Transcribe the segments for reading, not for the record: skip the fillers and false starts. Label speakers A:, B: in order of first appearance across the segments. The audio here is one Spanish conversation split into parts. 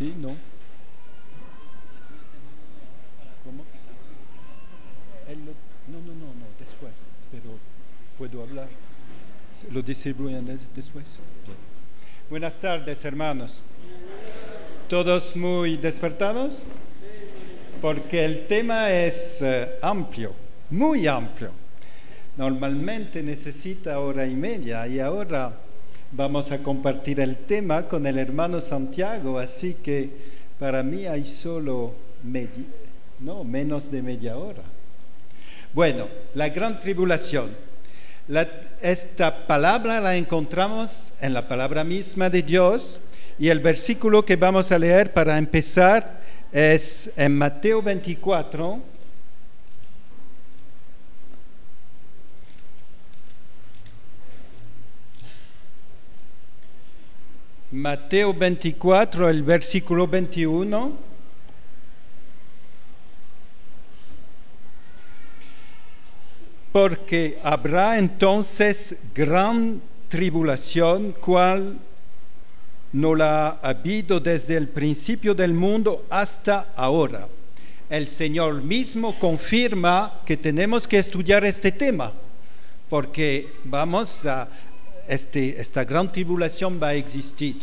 A: ¿Sí? ¿No? ¿Cómo? No, después, pero puedo hablar. ¿Lo distribuyen después? Bien. Buenas tardes, hermanos. ¿Todos muy despertados? Porque el tema es amplio, muy amplio. Normalmente necesita hora y media y ahora vamos a compartir el tema con el hermano Santiago, así que para mí hay solo menos de media hora. Bueno, la gran tribulación. Esta palabra la encontramos en la palabra misma de Dios y el versículo que vamos a leer para empezar es en Mateo 24. Mateo 24, el versículo 21. Porque habrá entonces gran tribulación, cual no la ha habido desde el principio del mundo hasta ahora. El Señor mismo confirma que tenemos que estudiar este tema, porque esta gran tribulación va a existir.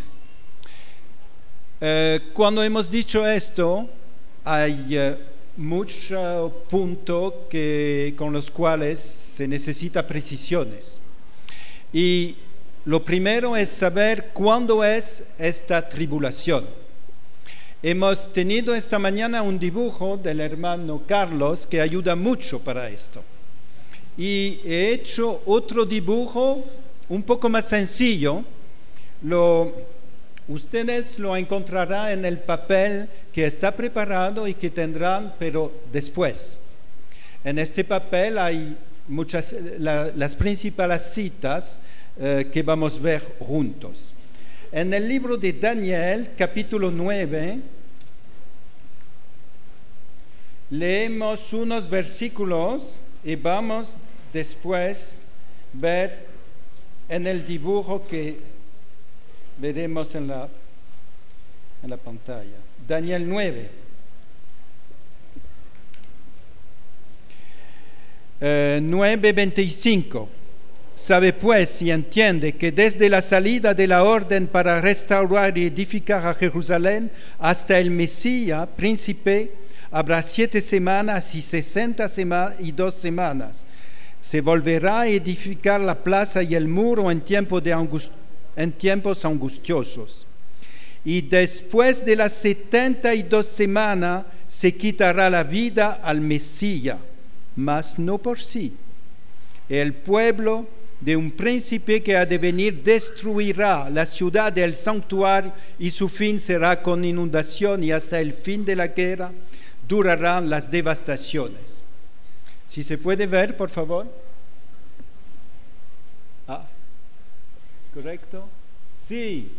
A: Cuando hemos dicho esto, hay muchos puntos con los cuales se necesita precisiones. Y lo primero es saber cuándo es esta tribulación. Hemos tenido esta mañana un dibujo del hermano Carlos que ayuda mucho para esto. Y he hecho otro dibujo un poco más sencillo. Ustedes lo encontrarán en el papel que está preparado y que tendrán, pero después. En este papel hay las principales citas que vamos a ver juntos. En el libro de Daniel, capítulo 9, leemos unos versículos y vamos después a ver en el dibujo que veremos en la pantalla. Daniel 9. 9:25. Sabe pues y entiende que desde la salida de la orden para restaurar y edificar a Jerusalén hasta el Mesías, príncipe, habrá 7 semanas y 62 semanas. Se volverá a edificar la plaza y el muro en tiempos angustiosos. Y después de las 72 semanas se quitará la vida al Mesías, mas no por sí. El pueblo de un príncipe que ha de venir destruirá la ciudad del santuario y su fin será con inundación y hasta el fin de la guerra durarán las devastaciones. Si se puede ver, por favor. ¿Correcto? Sí.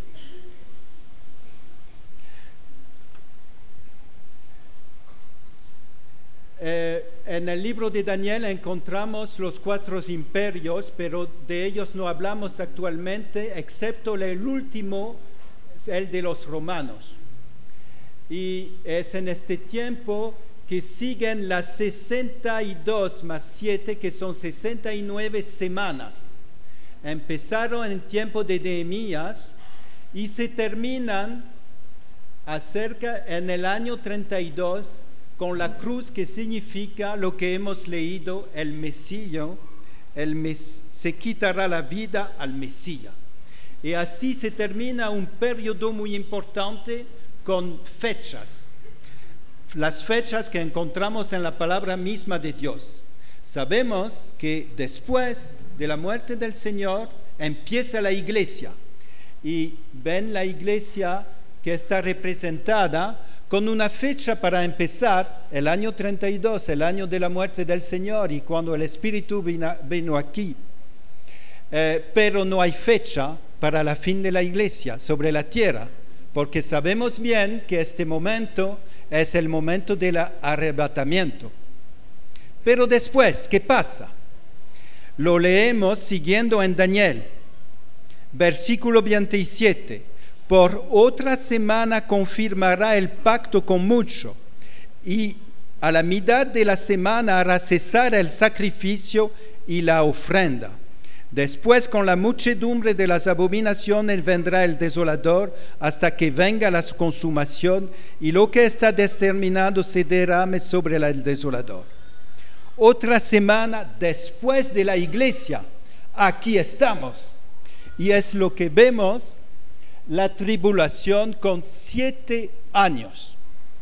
A: En el libro de Daniel encontramos los 4 imperios, pero de ellos no hablamos actualmente, excepto el último, el de los romanos. Y es en este tiempo que siguen las 62 más 7, que son 69 semanas. Empezaron en el tiempo de Nehemías y se terminan en el año 32 con la cruz, que significa lo que hemos leído, el Mesías, se quitará la vida al Mesías. Y así se termina un periodo muy importante con fechas. Las fechas que encontramos en la palabra misma de Dios. Sabemos que después de la muerte del Señor empieza la iglesia. Y ven la iglesia que está representada con una fecha para empezar, el año 32, el año de la muerte del Señor y cuando el Espíritu vino aquí. Pero no hay fecha para la fin de la iglesia sobre la tierra, porque sabemos bien que este momento es el momento del arrebatamiento. Pero después, ¿qué pasa? Lo leemos siguiendo en Daniel, versículo 27. por otra semana confirmará el pacto con muchos, y a la mitad de la semana hará cesar el sacrificio y la ofrenda. Después, con la muchedumbre de las abominaciones, vendrá el desolador hasta que venga la consumación, y lo que está determinado se derrame sobre el desolador. Otra semana después de la iglesia, aquí estamos. Y es lo que vemos, la tribulación con 7 años.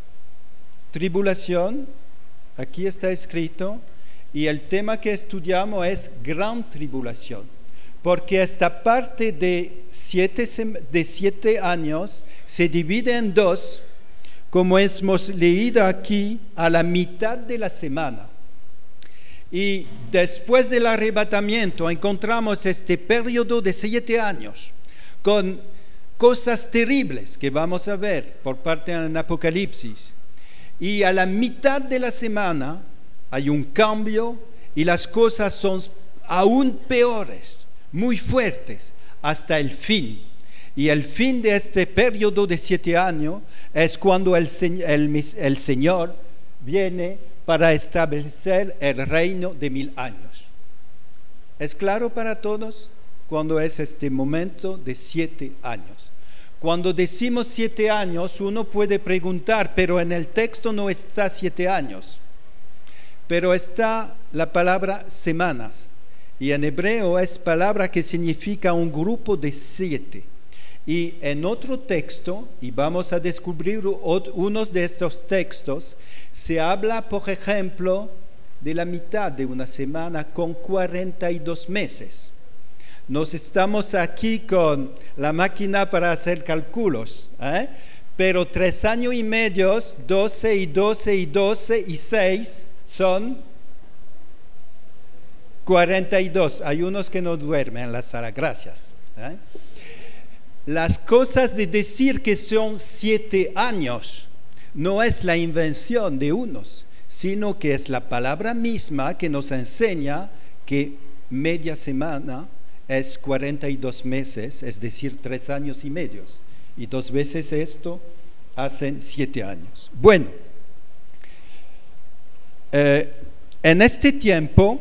A: Tribulación, aquí está escrito, y el tema que estudiamos es gran tribulación, porque esta parte de 7 años se divide en 2, como hemos leído aquí, a la mitad de la semana. Y después del arrebatamiento encontramos este periodo de 7 años, con cosas terribles que vamos a ver por parte del Apocalipsis. Y a la mitad de la semana hay un cambio y las cosas son aún peores, muy fuertes, hasta el fin. Y el fin de este periodo de 7 años es cuando el Señor viene para establecer el reino de 1000 años. ¿Es claro para todos cuando es este momento de 7 años? Cuando decimos 7 años, uno puede preguntar, pero en el texto no está 7 años. Pero está la palabra semanas, y en hebreo es palabra que significa un grupo de 7. Y en otro texto, y vamos a descubrir unos de estos textos, se habla, por ejemplo, de la mitad de una semana con 42 meses. Nos estamos aquí con la máquina para hacer cálculos, pero 3 años y medio, 12 y 12 y 12 y 6, son 42. Hay unos que no duermen en la sala, gracias. Las cosas de decir que son 7 años no es la invención de unos, sino que es la palabra misma que nos enseña que media semana es 42 meses, es decir, 3 años y medio. Y 2 veces esto hacen 7 años. Bueno, en este tiempo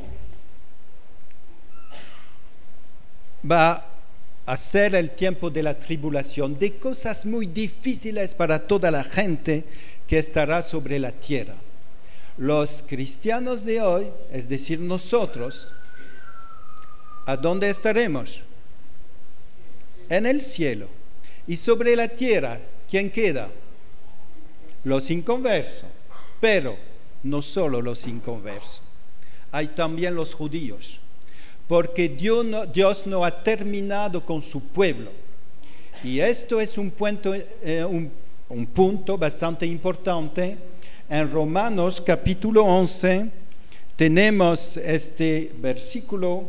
A: va a ser el tiempo de la tribulación, de cosas muy difíciles para toda la gente que estará sobre la tierra. Los cristianos de hoy, es decir, nosotros, ¿a dónde estaremos? En el cielo. Y sobre la tierra, ¿quién queda? Los inconversos. Pero no solo los inconversos, hay también los judíos, porque Dios no ha terminado con su pueblo. Y esto es un punto bastante importante. En Romanos capítulo 11 tenemos este versículo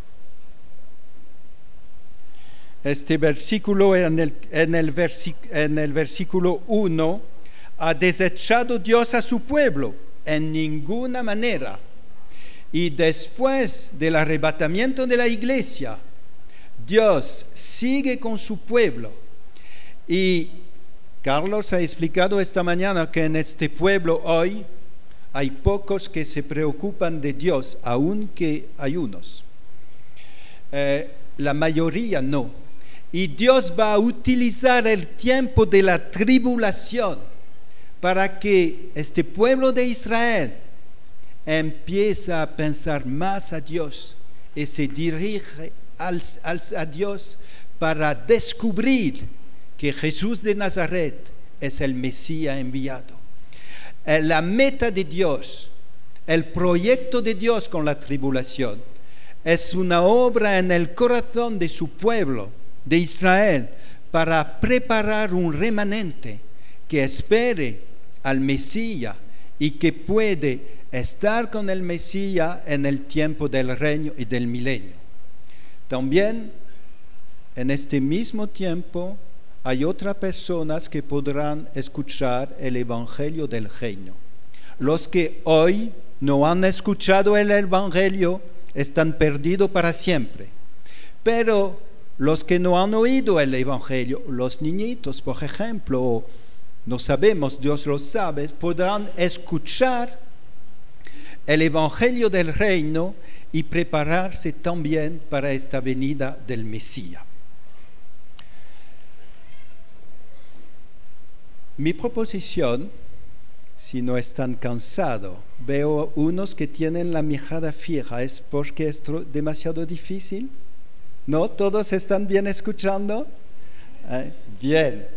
A: en el versículo 1, ha desechado Dios a su pueblo en ninguna manera. Y después del arrebatamiento de la iglesia, Dios sigue con su pueblo. Y Carlos ha explicado esta mañana que en este pueblo hoy hay pocos que se preocupan de Dios, aunque hay unos. La mayoría no. Y Dios va a utilizar el tiempo de la tribulación para que este pueblo de Israel empiece a pensar más a Dios y se dirige a Dios para descubrir que Jesús de Nazaret es el Mesías enviado. La meta de Dios, el proyecto de Dios con la tribulación, es una obra en el corazón de su pueblo, de Israel, para preparar un remanente que espere al Mesías y que puede estar con el Mesías en el tiempo del reino y del milenio. También en este mismo tiempo hay otras personas que podrán escuchar el Evangelio del reino. Los que hoy no han escuchado el Evangelio están perdidos para siempre. Pero Los que no han oído el Evangelio, los niñitos, por ejemplo, no sabemos, Dios lo sabe, podrán escuchar el Evangelio del Reino y prepararse también para esta venida del Mesías. Mi proposición, si no están cansados, veo unos que tienen la mirada fija, ¿es porque es demasiado difícil? ¿No? ¿Todos están bien escuchando? Bien.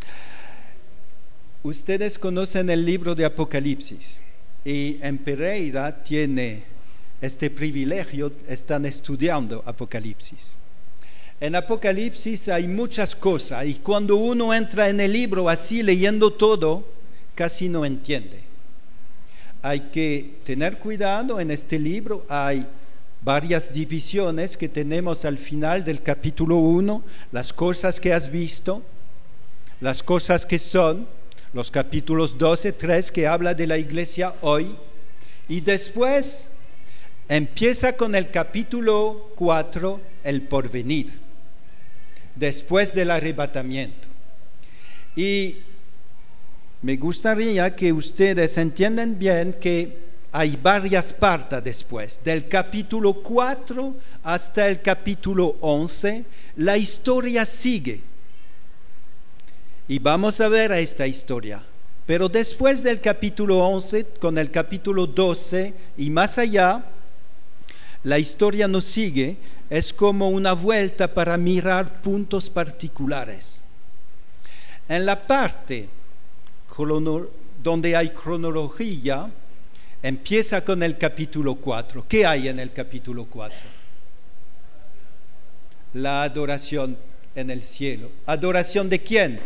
A: Ustedes conocen el libro de Apocalipsis y en Pereira tiene este privilegio, están estudiando Apocalipsis. En Apocalipsis hay muchas cosas y cuando uno entra en el libro así leyendo todo, casi no entiende. Hay que tener cuidado en este libro, hay varias divisiones que tenemos al final del capítulo 1, las cosas que has visto, las cosas que son, los capítulos 12, 3 que habla de la iglesia hoy, y después empieza con el capítulo 4, el porvenir, después del arrebatamiento. Y me gustaría que ustedes entiendan bien que hay varias partes después. Del capítulo 4 hasta el capítulo 11, la historia sigue. Y vamos a ver esta historia. Pero después del capítulo 11, con el capítulo 12 y más allá, la historia no sigue. Es como una vuelta para mirar puntos particulares. En la parte donde hay cronología, empieza con el capítulo 4. ¿Qué hay en el capítulo 4? La adoración en el cielo. ¿Adoración de quién?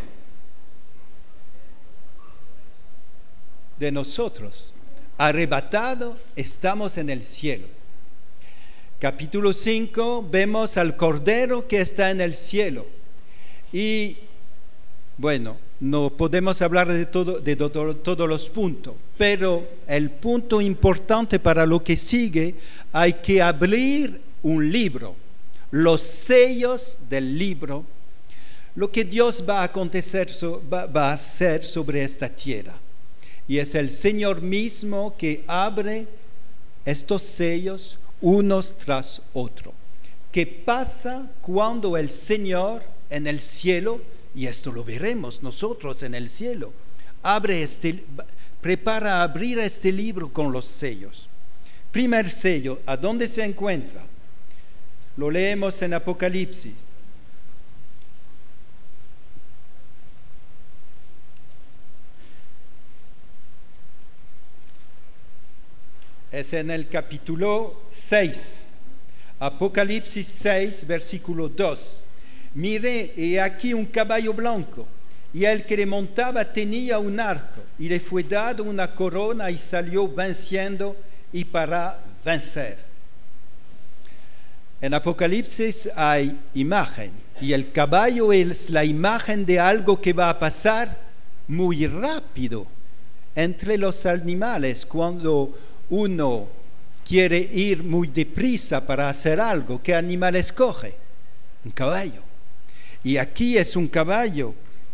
A: De nosotros. Arrebatado, estamos en el cielo. Capítulo 5, vemos al Cordero que está en el cielo. Y, bueno, no podemos hablar de todos los puntos, pero el punto importante para lo que sigue, hay que abrir un libro, los sellos del libro, lo que Dios va a hacer sobre esta tierra. Y es el Señor mismo que abre estos sellos unos tras otros. ¿Qué pasa cuando el Señor en el cielo, y esto lo veremos nosotros en el cielo, prepara abrir este libro con los sellos? Primer sello, ¿a dónde se encuentra? Lo leemos en Apocalipsis. Es en el capítulo 6, Apocalipsis 6, versículo 2. Miré, y aquí un caballo blanco, y el que le montaba tenía un arco, y le fue dado una corona, y salió venciendo y para vencer. En Apocalipsis hay imagen, y el caballo es la imagen de algo que va a pasar muy rápido entre los animales. Cuando uno quiere ir muy deprisa para hacer algo, ¿qué animal escoge? Un caballo. Y aquí es un caballo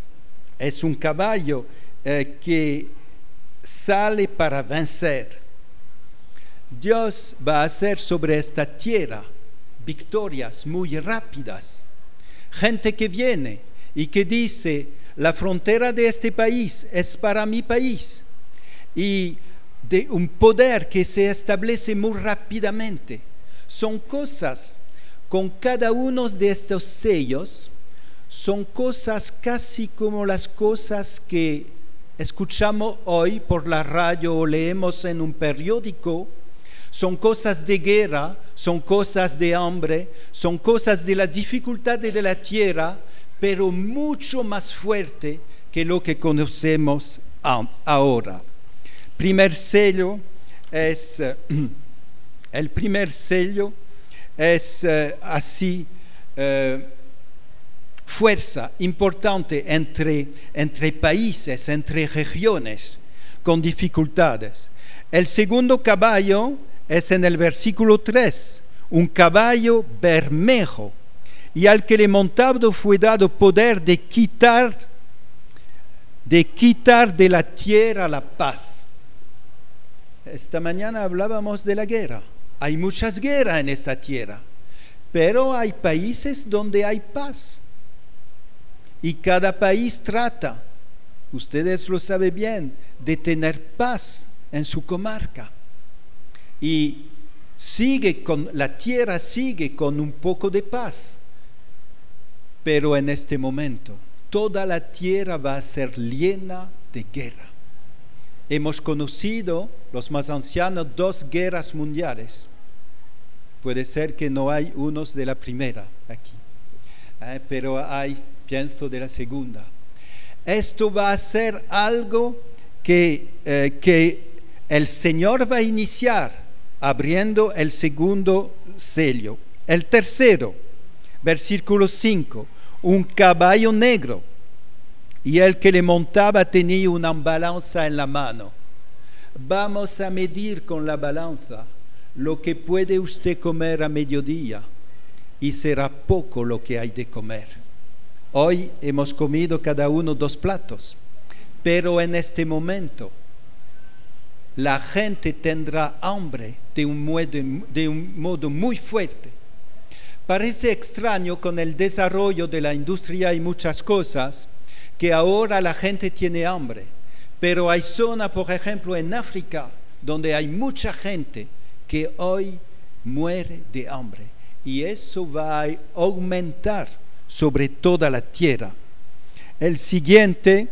A: que sale para vencer. Dios va a hacer sobre esta tierra victorias muy rápidas. Gente que viene y que dice, la frontera de este país es para mi país. Y de un poder que se establece muy rápidamente. Son cosas, con cada uno de estos sellos, son cosas casi como las cosas que escuchamos hoy por la radio o leemos en un periódico. Son cosas de guerra, son cosas de hambre, son cosas de las dificultades de la tierra, pero mucho más fuerte que lo que conocemos ahora. El primer sello es así, fuerza importante entre países, entre regiones con dificultades. El segundo caballo es en el versículo 3, un caballo bermejo, y al que le montado fue dado poder de quitar de la tierra la paz. Esta mañana hablábamos de la guerra. Hay muchas guerras en esta tierra, pero hay países donde hay paz. Y cada país trata, ustedes lo saben bien, de tener paz en su comarca. Y la tierra sigue con un poco de paz. Pero en este momento, toda la tierra va a ser llena de guerra. Hemos conocido, los más ancianos, 2 guerras mundiales. Puede ser que no hay unos de la primera aquí, pero hay, pienso, de la segunda. Esto va a ser algo que el Señor va a iniciar abriendo el segundo sello. El tercero, versículo 5, un caballo negro, y el que le montaba tenía una balanza en la mano. Vamos a medir con la balanza lo que puede usted comer a mediodía, y será poco lo que hay de comer. Hoy hemos comido cada uno 2 platos, pero en este momento la gente tendrá hambre de un modo muy fuerte. Parece extraño con el desarrollo de la industria y muchas cosas que ahora la gente tiene hambre, pero hay zonas, por ejemplo, en África, donde hay mucha gente que hoy muere de hambre, y eso va a aumentar sobre toda la tierra. El siguiente,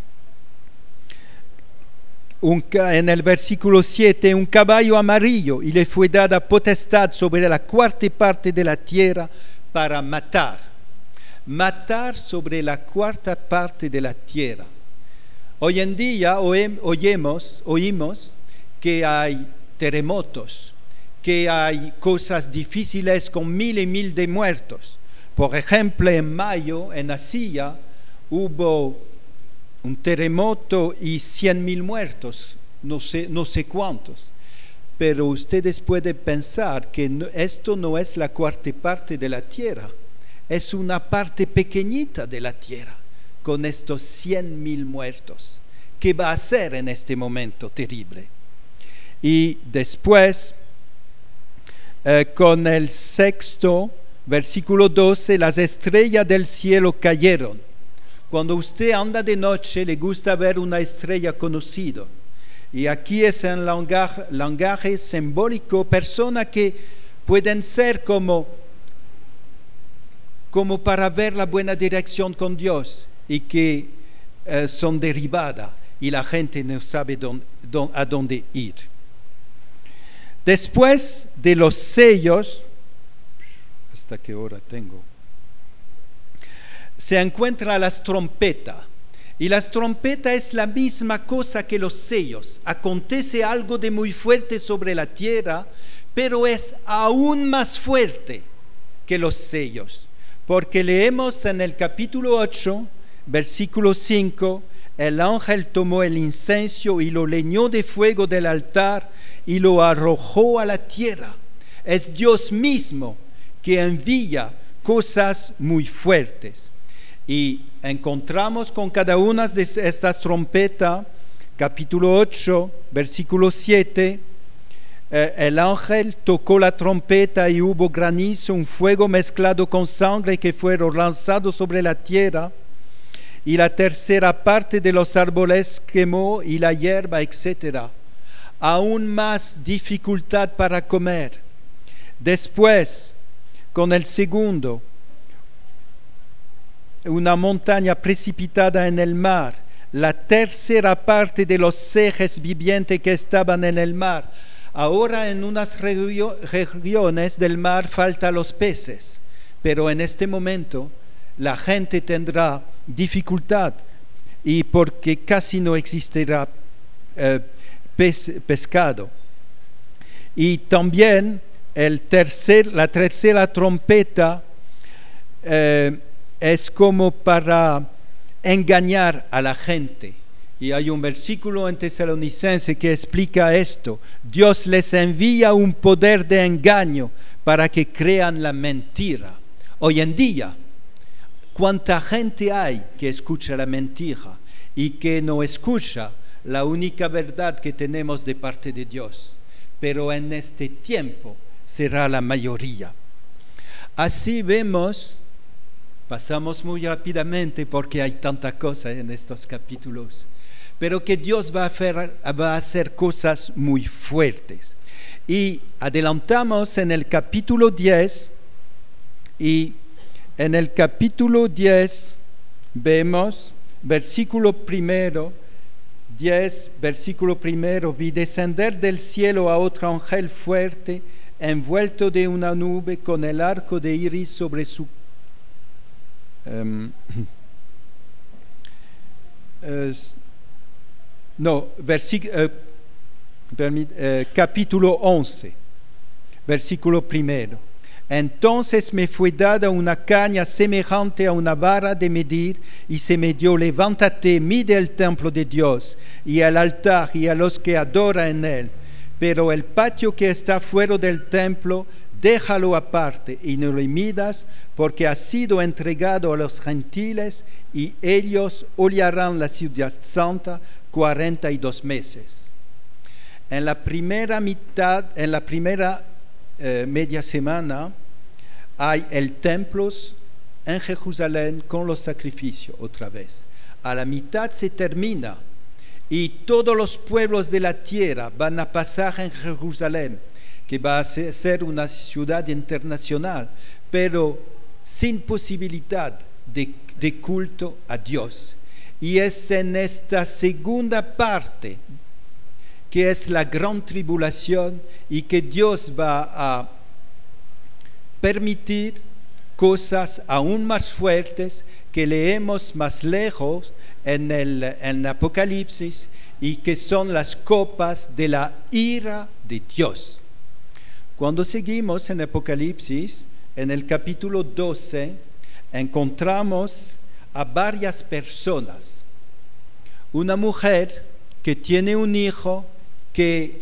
A: en el versículo 7, un caballo amarillo, y le fue dada potestad sobre la 4ª parte de la tierra para matar sobre la 4ª parte de la tierra. Hoy en día oímos que hay terremotos, que hay cosas difíciles con 1000 y 1000 de muertos. Por ejemplo, en mayo en Asia hubo un terremoto y 100.000 muertos, no sé cuántos. Pero ustedes pueden pensar que esto no es la 4ª parte de la tierra, es una parte pequeñita de la tierra, con estos 100.000 muertos. ¿Qué va a ser en este momento terrible? Y después, con el 6º, versículo 12, las estrellas del cielo cayeron. Cuando usted anda de noche, le gusta ver una estrella conocida. Y aquí es en lenguaje simbólico, personas que pueden ser como para ver la buena dirección con Dios, y que son derribadas y la gente no sabe a dónde ir. Después de los sellos, ¿hasta qué hora tengo? Se encuentra las trompetas. Y las trompetas es la misma cosa que los sellos. Acontece algo de muy fuerte sobre la tierra, pero es aún más fuerte que los sellos. Porque leemos en el capítulo 8, versículo 5, el ángel tomó el incienso y lo leñó de fuego del altar y lo arrojó a la tierra. Es Dios mismo que envía cosas muy fuertes. Y encontramos con cada una de estas trompetas, capítulo 8, versículo 7, el ángel tocó la trompeta y hubo granizo, un fuego mezclado con sangre que fueron lanzados sobre la tierra, y la 3ª parte de los árboles quemó y la hierba, etc. Aún más dificultad para comer. Después, con el segundo, una montaña precipitada en el mar, la 3ª parte de los seres vivientes que estaban en el mar. Ahora en unas regiones del mar faltan los peces, pero en este momento la gente tendrá dificultad, y porque casi no existirá pescado. Y también la 3ª trompeta es como para engañar a la gente. Y hay un versículo en Tesalonicenses que explica esto. Dios les envía un poder de engaño para que crean la mentira. Hoy en día, ¿cuánta gente hay que escucha la mentira y que no escucha la única verdad que tenemos de parte de Dios? Pero en este tiempo será la mayoría. Así vemos, pasamos muy rápidamente porque hay tanta cosa en estos capítulos, pero que Dios va a hacer cosas muy fuertes. Y adelantamos en el capítulo 10, y en el capítulo 10 vemos, versículo primero, 10, versículo primero, vi descender del cielo a otro ángel fuerte, envuelto de una nube, con el arco de iris sobre su capítulo 11, versículo primero. Entonces me fue dada una caña semejante a una vara de medir, y se me dio: levántate, mide el templo de Dios, y el altar, y a los que adoran en él. Pero el patio que está fuera del templo, déjalo aparte, y no lo midas, porque ha sido entregado a los gentiles, y ellos hollarán la ciudad santa 42 meses. En la primera mitad, en la primera media semana, hay el templo en Jerusalén con los sacrificios otra vez. A la mitad se termina y todos los pueblos de la tierra van a pasar en Jerusalén, que va a ser una ciudad internacional, pero sin posibilidad de culto a Dios. Y es en esta segunda parte que es la gran tribulación, y que Dios va a permitir cosas aún más fuertes que leemos más lejos en Apocalipsis, y que son las copas de la ira de Dios. Cuando seguimos en Apocalipsis, en el capítulo 12, encontramos a varias personas. Una mujer que tiene un hijo que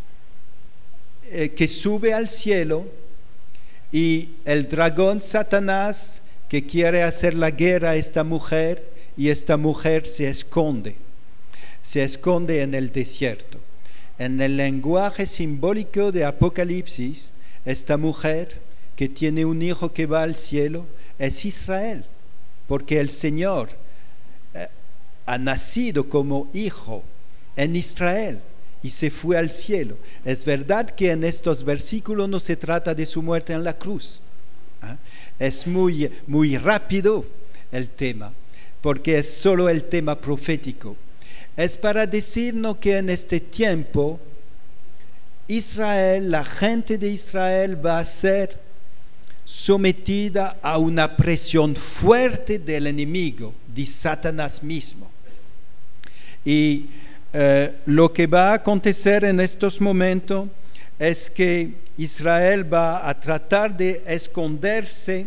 A: sube al cielo, y el dragón Satanás que quiere hacer la guerra a esta mujer, y esta mujer se esconde en el desierto. En el lenguaje simbólico de Apocalipsis, esta mujer que tiene un hijo que va al cielo es Israel, porque el Señor ha nacido como hijo en Israel y se fue al cielo. Es verdad que en estos versículos no se trata de su muerte en la cruz. Es muy rápido el tema, porque es solo el tema profético. Es para decirnos que en este tiempo Israel, la gente de Israel, va a ser sometida a una presión fuerte del enemigo, de Satanás mismo. Y lo que va a acontecer en estos momentos es que Israel va a tratar de esconderse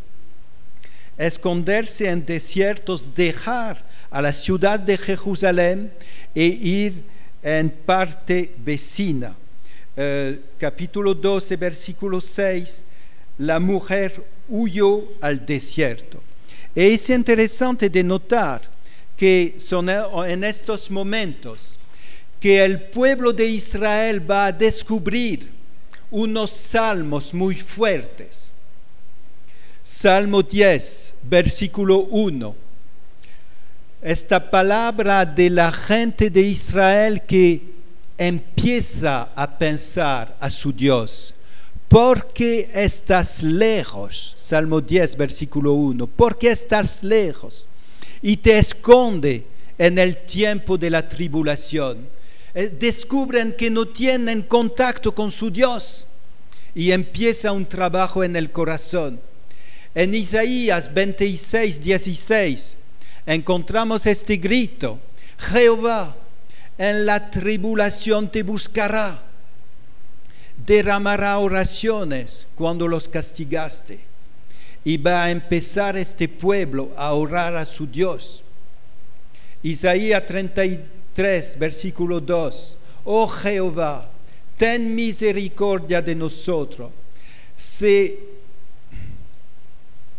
A: en desiertos, dejar a la ciudad de Jerusalén e ir en parte vecina. Capítulo 12, versículo 6, la mujer huyó al desierto. Es interesante de notar que son en estos momentos que el pueblo de Israel va a descubrir unos salmos muy fuertes. Salmo 10, versículo 1. Esta palabra de la gente de Israel que empieza a pensar a su Dios. ¿Por qué estás lejos? Salmo 10, versículo 1. ¿Por qué estás lejos? Y te esconde en el tiempo de la tribulación. Descubren que no tienen contacto con su Dios, y empieza un trabajo en el corazón. En Isaías 26, 16 encontramos este grito: Jehová en la tribulación te buscará, derramará oraciones cuando los castigaste. Y va a empezar este pueblo a orar a su Dios. Isaías 33, versículo 2. Oh Jehová, ten misericordia de nosotros.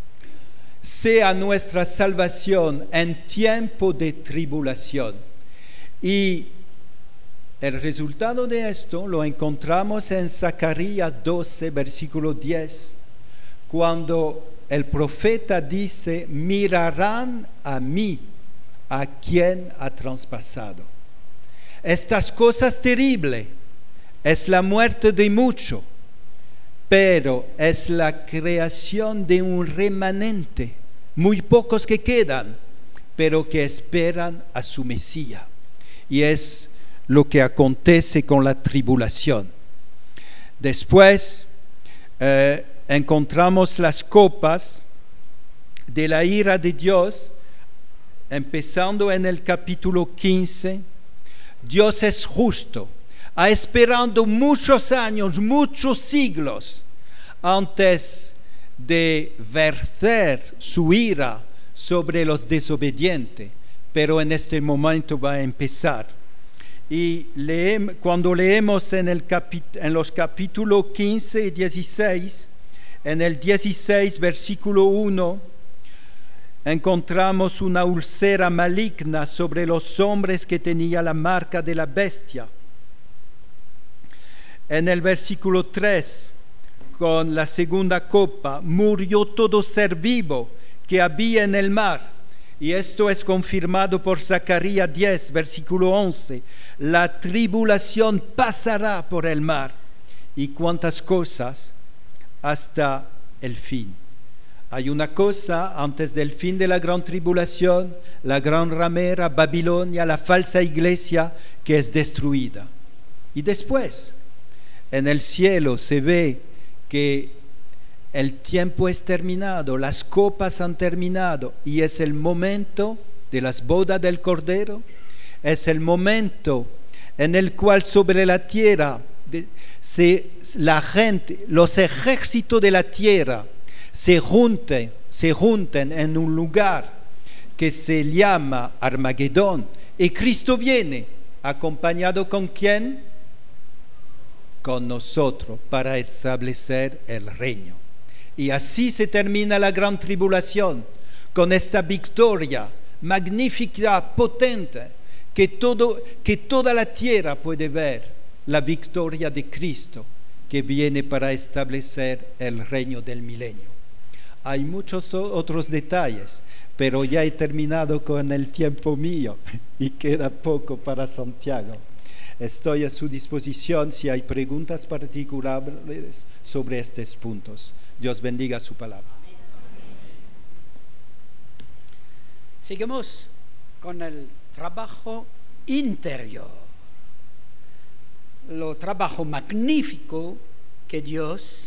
A: sea nuestra salvación en tiempo de tribulación. Y el resultado de esto lo encontramos en Zacarías 12, versículo 10, cuando el profeta dice: mirarán a mí, a quien ha traspasado. Estas cosas terribles es la muerte de muchos, pero es la creación de un remanente, muy pocos que quedan, pero que esperan a su Mesías. Y es lo que acontece con la tribulación. Después encontramos las copas de la ira de Dios, empezando en el capítulo 15. Dios es justo, ha esperado muchos años, muchos siglos, antes de verter su ira sobre los desobedientes, pero en este momento va a empezar. Y cuando leemos en los capítulos 15 y 16, en el 16, versículo 1, encontramos una úlcera maligna sobre los hombres que tenía la marca de la bestia. En el versículo 3, con la segunda copa, murió todo ser vivo que había en el mar. Y esto es confirmado por Zacarías 10, versículo 11. La tribulación pasará por el mar. Y cuántas cosas hasta el fin. Hay una cosa antes del fin de la gran tribulación, la gran ramera, Babilonia, la falsa iglesia que es destruida. Y después, en el cielo se ve que el tiempo es terminado, las copas han terminado y es el momento de las bodas del Cordero, es el momento en el cual sobre la tierra la gente, los ejércitos de la tierra se junten en un lugar que se llama Armagedón y Cristo viene acompañado ¿con quién? Con nosotros para establecer el reino. Y así se termina la gran tribulación, con esta victoria magnífica, potente, que toda la tierra puede ver, la victoria de Cristo, que viene para establecer el reino del milenio. Hay muchos otros detalles, pero ya he terminado con el tiempo mío y queda poco para Santiago. Estoy a su disposición si hay preguntas particulares sobre estos puntos. Dios bendiga su palabra.
B: Seguimos con el trabajo interior, lo trabajo magnífico que Dios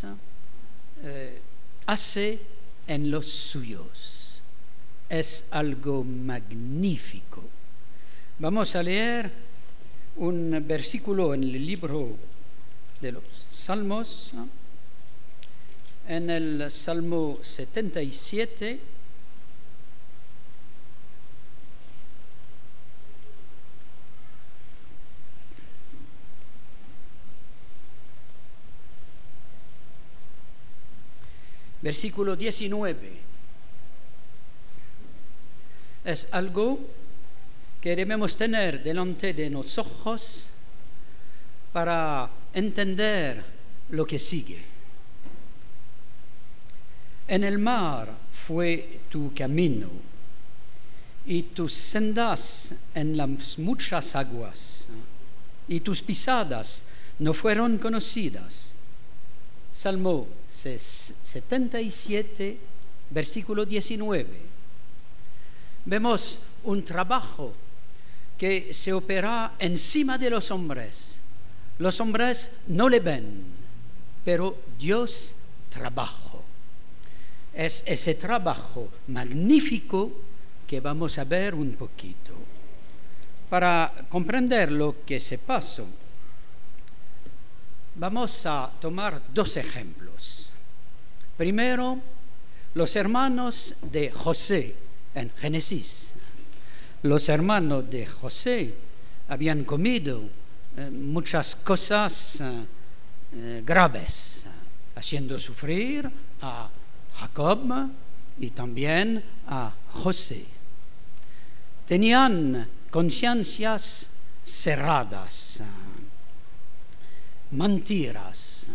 B: hace en los suyos. Es algo magnífico. Vamos a leer un versículo en el libro de los Salmos, en el Salmo 77, versículo 19. Es algo que debemos tener delante de los ojos para entender lo que sigue. En el mar fue tu camino y tus sendas en las muchas aguas, y tus pisadas no fueron conocidas. Salmo 77, versículo 19. Vemos un trabajo que se opera encima de los hombres. Los hombres no le ven, pero Dios trabaja. Es ese trabajo magnífico que vamos a ver un poquito. Para comprender lo que se pasó, vamos a tomar dos ejemplos. Primero, los hermanos de José en Génesis. Los hermanos de José habían comido muchas cosas graves, haciendo sufrir a Jacob y también a José. Tenían conciencias cerradas, mentiras,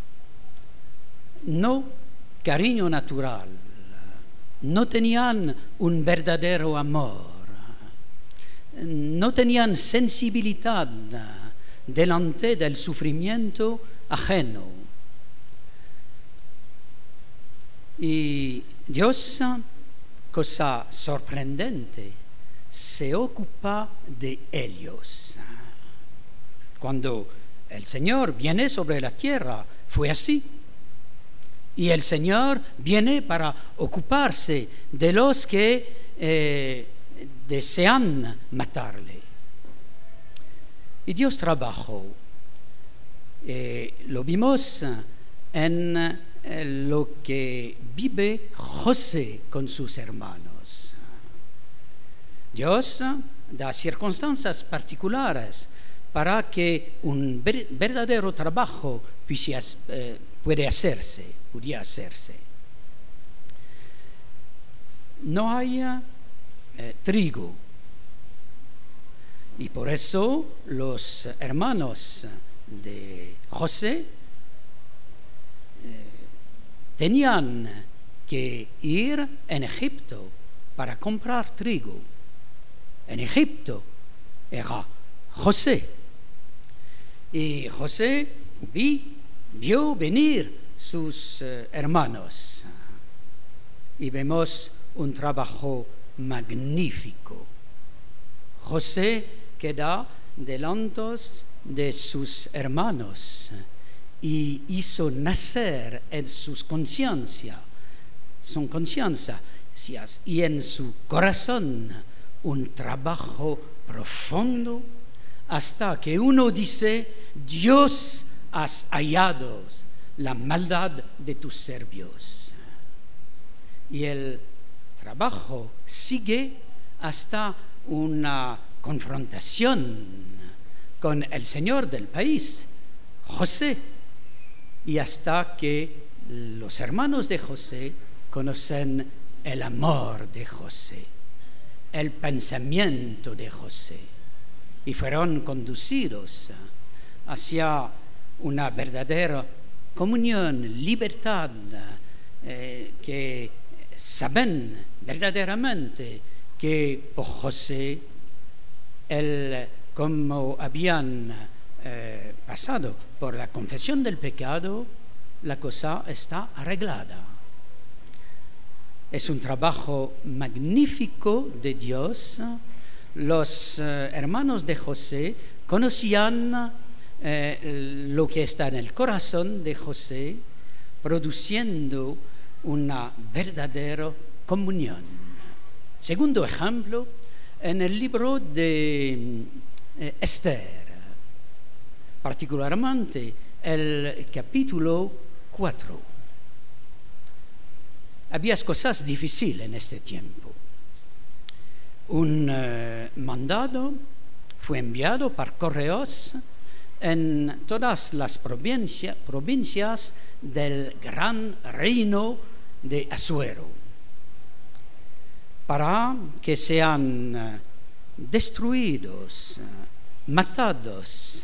B: no cariño natural, no tenían un verdadero amor, no tenían sensibilidad delante del sufrimiento ajeno. Y Dios, cosa sorprendente, se ocupa de ellos. Cuando el Señor viene sobre la tierra, fue así. Y el Señor viene para ocuparse de los que desean matarle. Y Dios trabajó. Lo vimos en lo que vive José con sus hermanos. Dios da circunstancias particulares para que un verdadero trabajo pudiera hacerse. No hay trigo, y por eso los hermanos de José tenían que ir en Egipto para comprar trigo. En Egipto era José, y José vio venir sus hermanos, y vemos un trabajo magnífico. José queda delante de sus hermanos y hizo nacer en sus conciencias y en su corazón un trabajo profundo, hasta que uno dice: Dios, has hallado la maldad de tus siervos. Y el trabajo sigue hasta una confrontación con el señor del país, José, y hasta que los hermanos de José conocen el amor de José, el pensamiento de José, y fueron conducidos hacia una verdadera comunión, libertad, que saben verdaderamente que por José, como habían pasado por la confesión del pecado, la cosa está arreglada. Es un trabajo magnífico de Dios. Los hermanos de José conocían lo que está en el corazón de José, produciendo una verdadera comunión. Segundo ejemplo, en el libro de Esther, particularmente el capítulo 4. Había cosas difíciles en este tiempo. Un mandado fue enviado por correos en todas las provincias del gran reino de Asuero, para que sean destruidos, matados,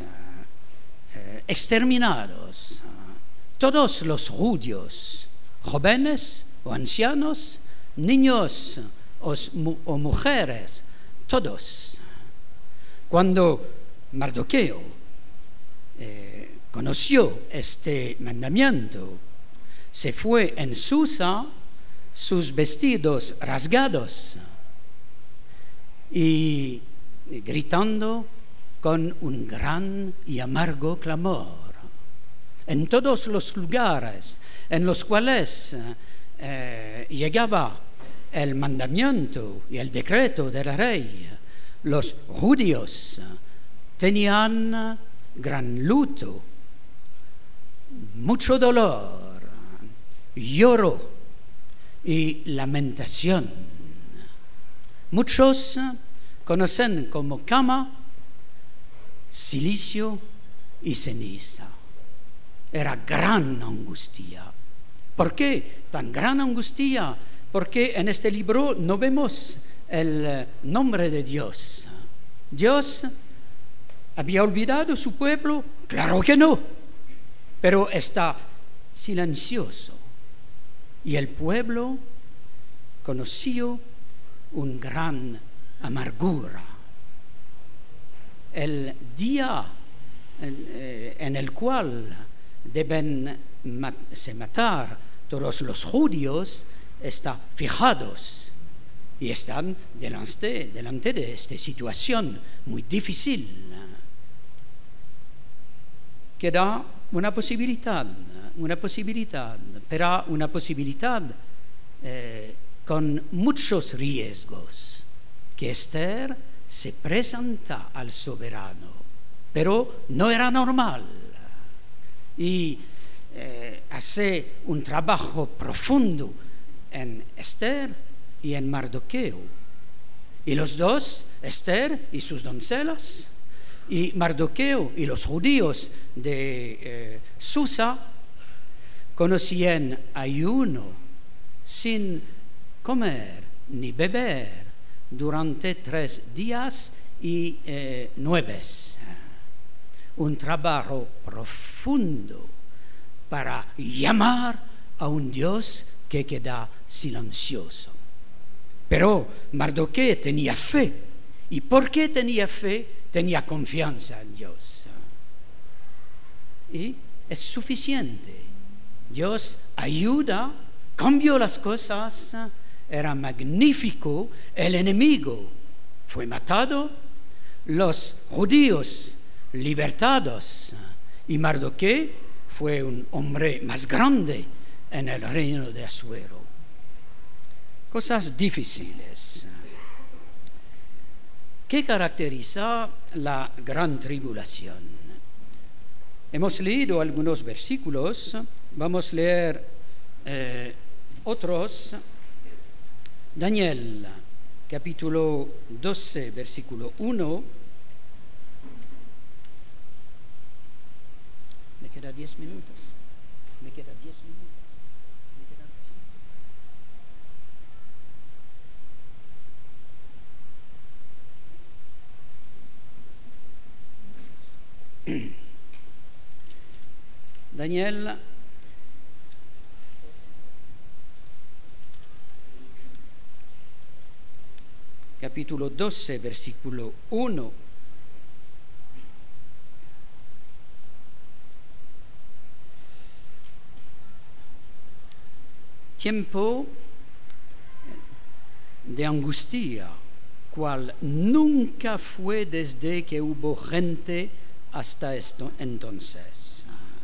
B: exterminados todos los judíos, jóvenes o ancianos, niños o mujeres, todos. Cuando Mardoqueo conoció este mandamiento, se fue en Susa, sus vestidos rasgados, y gritando con un gran y amargo clamor. En todos los lugares en los cuales llegaba el mandamiento y el decreto del rey, los judíos tenían gran luto, mucho dolor, lloro y lamentación. Muchos conocen como cama, silicio y ceniza. Era gran angustia. ¿Por qué tan gran angustia? porque en este libro no vemos el nombre de Dios. ¿Dios había olvidado su pueblo? Claro que no, pero está silencioso. Y el pueblo conoció una gran amargura. El día en el cual deben matar todos los judíos está fijados y están delante de esta situación muy difícil. Queda una posibilidad, pero una posibilidad con muchos riesgos, que Esther se presenta al soberano, pero no era normal, y hace un trabajo profundo en Esther y en Mardoqueo, y los dos, Esther y sus doncellas, y Mardoqueo y los judíos de Susa, conocían ayuno sin comer ni beber durante 3 días y 9. Un trabajo profundo para llamar a un Dios que queda silencioso. Pero Mardoqueo tenía fe. ¿Y por qué tenía fe? Tenía confianza en Dios. Y es suficiente. Dios ayuda, cambió las cosas, era magnífico. El enemigo fue matado, los judíos libertados, y Mardoqueo fue un hombre más grande en el reino de Asuero. Cosas difíciles. ¿Qué caracteriza la gran tribulación? Hemos leído algunos versículos, vamos a leer otros. Daniel, capítulo 12, versículo 1. Me quedan 10 minutos. Daniel, capítulo 12, versículo 1. Tiempo de angustia, cual nunca fue desde que hubo gente hasta entonces.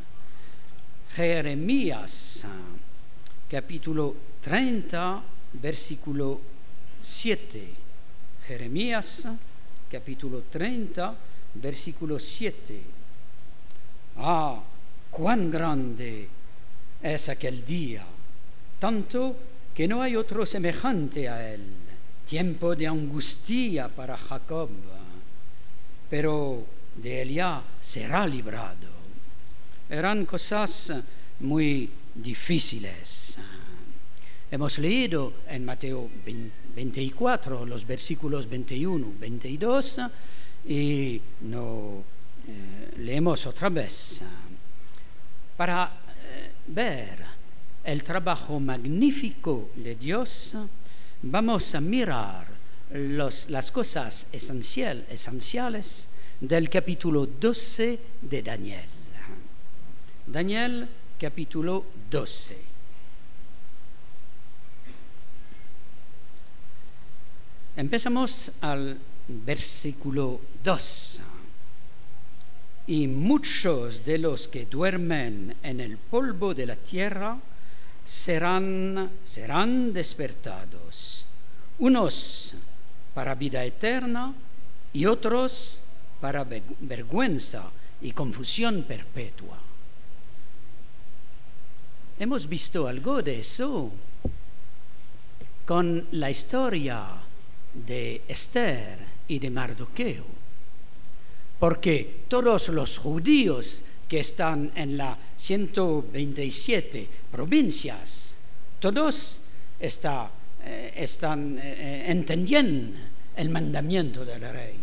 B: Jeremías, capítulo 30, versículo 7. Jeremías, capítulo 30, versículo 7. Ah, cuán grande es aquel día, tanto que no hay otro semejante a él. Tiempo de angustia para Jacob, pero de él ya será librado. Eran cosas muy difíciles. Hemos leído en Mateo 24 los versículos 21, 22 y no leemos otra vez para ver el trabajo magnífico de Dios. Vamos a mirar las cosas esenciales del capítulo 12 de Daniel. Daniel, capítulo 12. Empezamos al versículo 2. Y muchos de los que duermen en el polvo de la tierra serán despertados, unos para vida eterna y otros para vergüenza y confusión perpetua. Hemos visto algo de eso con la historia de Esther y de Mardoqueo, porque todos los judíos que están en las 127 provincias, todos están entendiendo el mandamiento del rey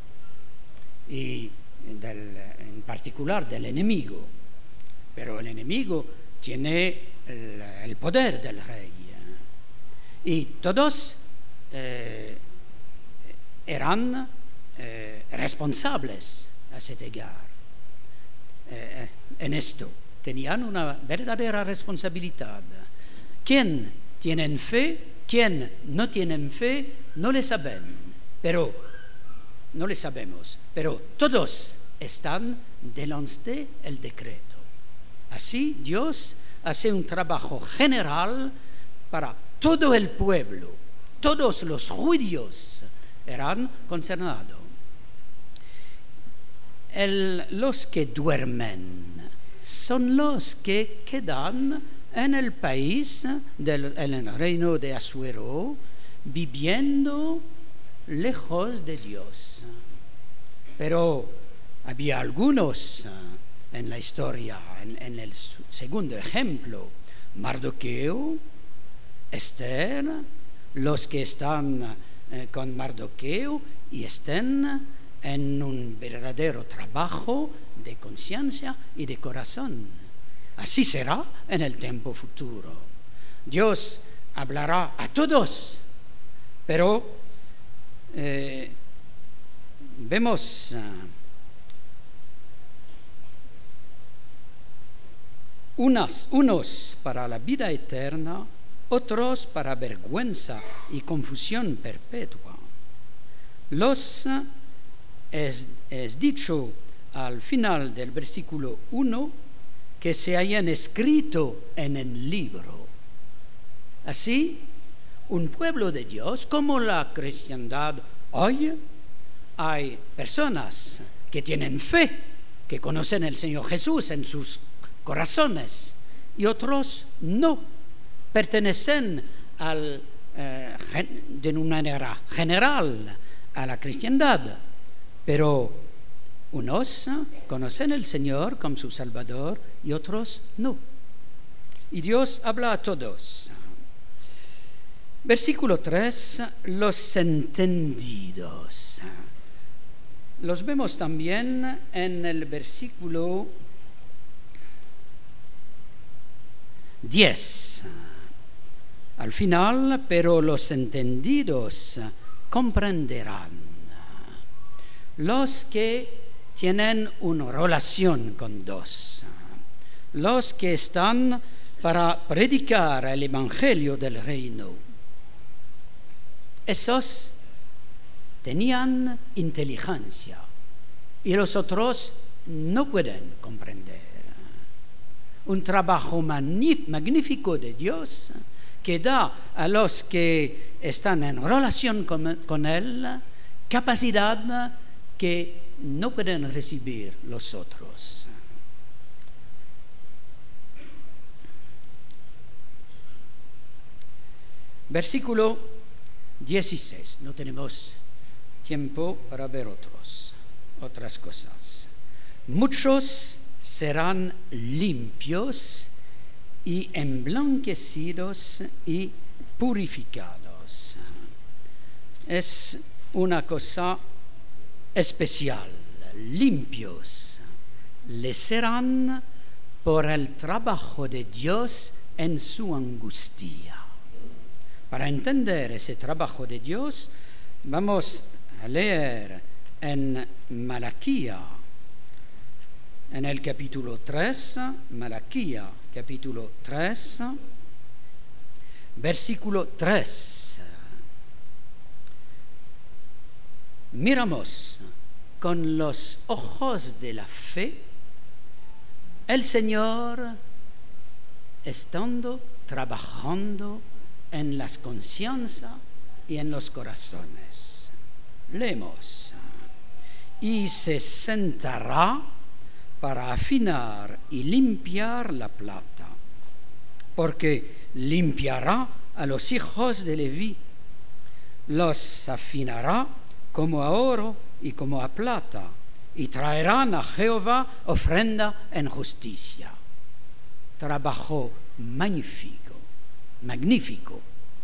B: y en particular del enemigo. Pero el enemigo tiene el poder del rey y todos eran responsables a ese llegar. En esto tenían una verdadera responsabilidad. ¿Quién tienen fe? ¿Quién no tienen fe? No le sabemos, pero todos están delante del decreto. Así Dios hace un trabajo general para todo el pueblo. Todos los judíos eran concernados. Los que duermen son los que quedan en el país en el reino de Asuero, viviendo lejos de Dios. Pero había algunos en la historia, en el segundo ejemplo, Mardoqueo, Esther, los que están con Mardoqueo y estén en un verdadero trabajo de conciencia y de corazón. Así será en el tiempo futuro. Dios hablará a todos, pero vemos unos para la vida eterna, otros para vergüenza y confusión perpetua. Es dicho al final del versículo 1 que se hayan escrito en el libro. Así, un pueblo de Dios, como la cristiandad hoy, hay personas que tienen fe, que conocen al Señor Jesús en sus corazones, y otros no, pertenecen de una manera general a la cristiandad, pero unos conocen al Señor como su Salvador y otros no. Y Dios habla a todos. Versículo 3, los entendidos. Los vemos también en el versículo 10. Al final, pero los entendidos comprenderán. Los que tienen una relación con Dios, los que están para predicar el Evangelio del Reino, esos tenían inteligencia y los otros no pueden comprender. Un trabajo magnífico de Dios que da a los que están en relación con Él capacidad que no pueden recibir los otros. Versículo 16. No tenemos tiempo para ver otras cosas. Muchos serán limpios y emblanquecidos y purificados. Es una cosa especial. Limpios le serán por el trabajo de Dios en su angustia. Para entender ese trabajo de Dios, vamos a leer en Malaquía, en el capítulo 3, Malaquía, capítulo 3, versículo 3. Miramos con los ojos de la fe el Señor estando trabajando en las conciencias y en los corazones. Leemos: y se sentará para afinar y limpiar la plata, porque limpiará a los hijos de Leví, los afinará como a oro y como a plata, y traerán a Jehová ofrenda en justicia. Trabajo magnífico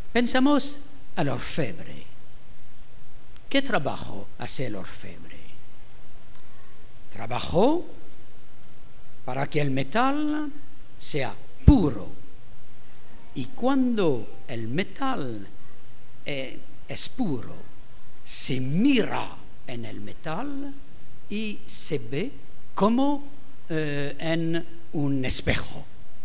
B: Pensamos al orfebre. ¿Qué trabajo hace el orfebre? Trabajó para que el metal sea puro. Y cuando el metal es puro, se mira en el metal y se ve como en un espejo.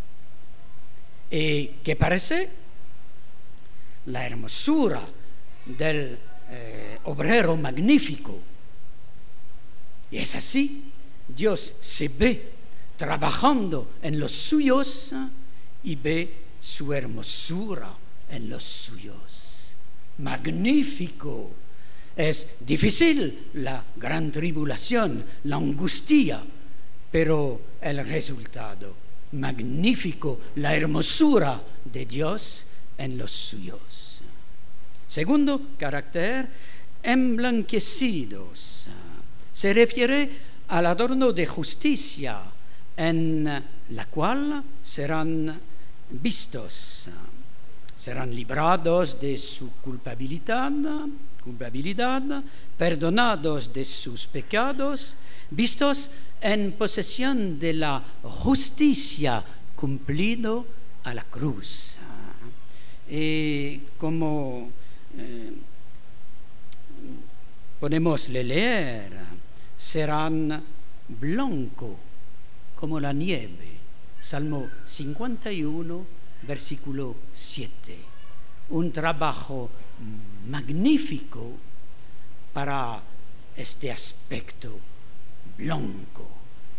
B: ¿Y qué parece? La hermosura del obrero magnífico. Y es así, Dios se ve trabajando en los suyos y ve su hermosura en los suyos. Magnífico. Es difícil la gran tribulación, la angustia, pero el resultado, magnífico, la hermosura de Dios en los suyos. Segundo carácter, emblanquecidos. Se refiere al adorno de justicia en la cual serán vistos, serán librados de su culpabilidad, perdonados de sus pecados, vistos en posesión de la justicia cumplido a la cruz. Y como podemos leer, serán blancos como la nieve. Salmo 51, versículo 7. Un trabajo magnífico para este aspecto blanco.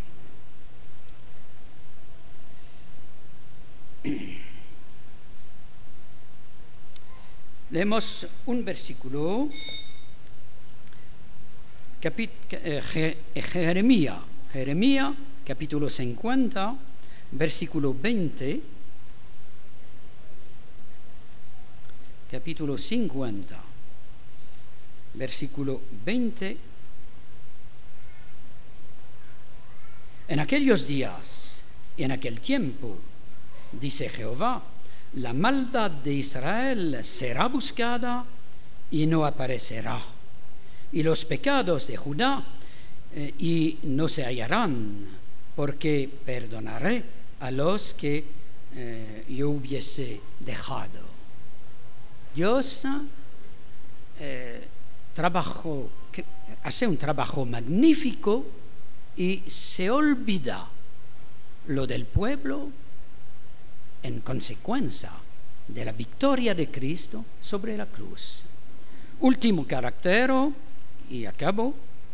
B: Leemos un versículo, Jeremías, capítulo 50, versículo 20. Capítulo 50, versículo 20. En aquellos días y en aquel tiempo, dice Jehová, la maldad de Israel será buscada y no aparecerá, y los pecados de Judá y no se hallarán, porque perdonaré a los que yo hubiese dejado. Dios hace un trabajo magnífico y se olvida lo del pueblo en consecuencia de la victoria de Cristo sobre la cruz. Último carácter, y acabo,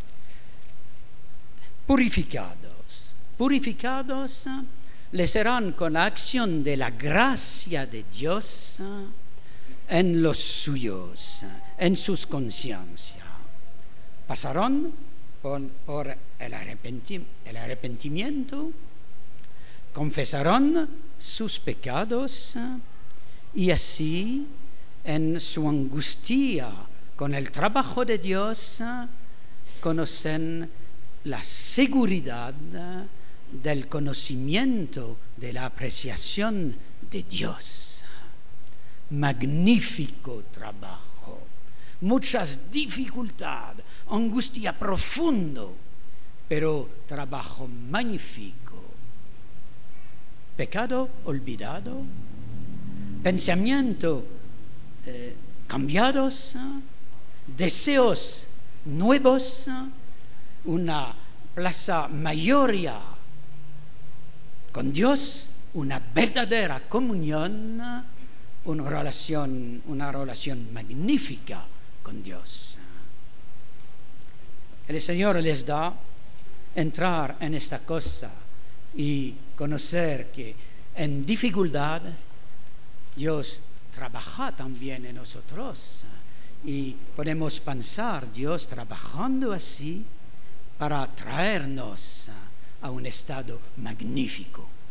B: purificados. Purificados le serán con la acción de la gracia de Dios en los suyos, en sus conciencias. Pasarán por el arrepentimiento, confesarán sus pecados y así en su angustia con el trabajo de Dios conocen la seguridad del conocimiento, de la apreciación de Dios. Magnífico trabajo, muchas dificultades, angustia profundo, pero trabajo magnífico. Pecado olvidado, pensamiento cambiados, deseos nuevos, una plaza mayoría con Dios, una verdadera comunión, una relación magnífica con Dios. El Señor les da entrar en esta cosa y conocer que en dificultades Dios trabaja también en nosotros y podemos pensar Dios trabajando así para traernos a un estado magnífico.